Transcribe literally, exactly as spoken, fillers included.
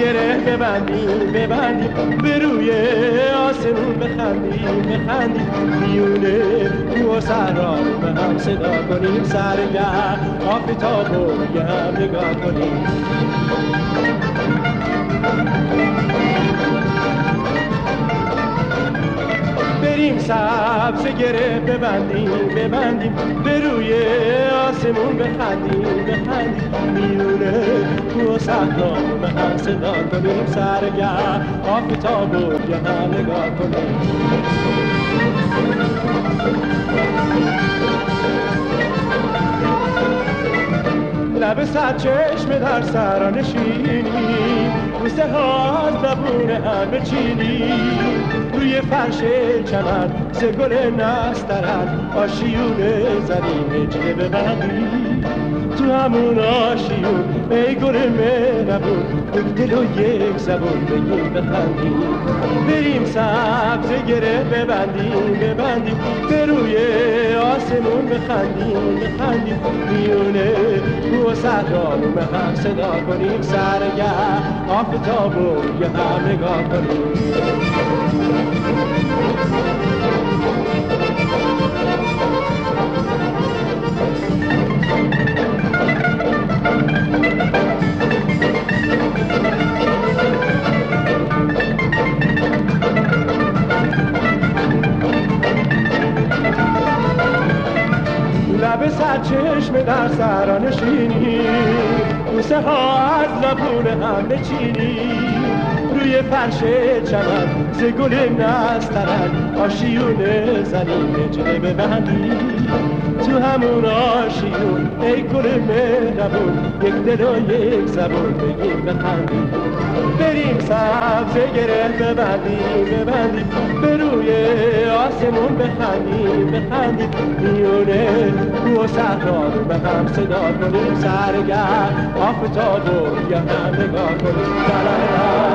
گره ببندیم ببندیم به روی آسمون بخندیم بخندیم میونه کو و صحرا به هم صدا کنیم سرگرم آفتاب رو یه هم نگاه کنیم بریم سبز گره ببندیم ببندیم به روی آسمون بخندیم بخندیم میونه کو و صحرا به هم صدا کنیم سرگرم آفتاب رو یه هم نگاه کنیم لب سر چشم در سرا نشینیم بوسه ها از زبون هم بچینیم روی فرش چمن ز گل نسترن آشیون زرین جنه ببندیم تو همون آشیون ای گل مهربون یک دل و یک زبون بگیم بخندیم بریم سبز گره ببندیم ببندیم به روی آسمون بخندیم بخندیم میونه کو و صحرا رو به هم صدا کنیم سرگرم آفتاب رو یه هم نگاه کنیم لب سرچشمه در سرا نشینیم بوسه ها از لبون هم بچینیم روی فرش چمن ز گل نسترن آشیون زرین جنه ببندیم تو همون آشیون ای گل مهربون یک دل و یک زبون بگیم بخندیم بریم سبز گره ببندیم ببندیم به روی آسمون بخندیم بخندیم میونه کو و صحرا رو به هم صدا کنیم سرگرم آفتاب رو یه هم نگاه کنیم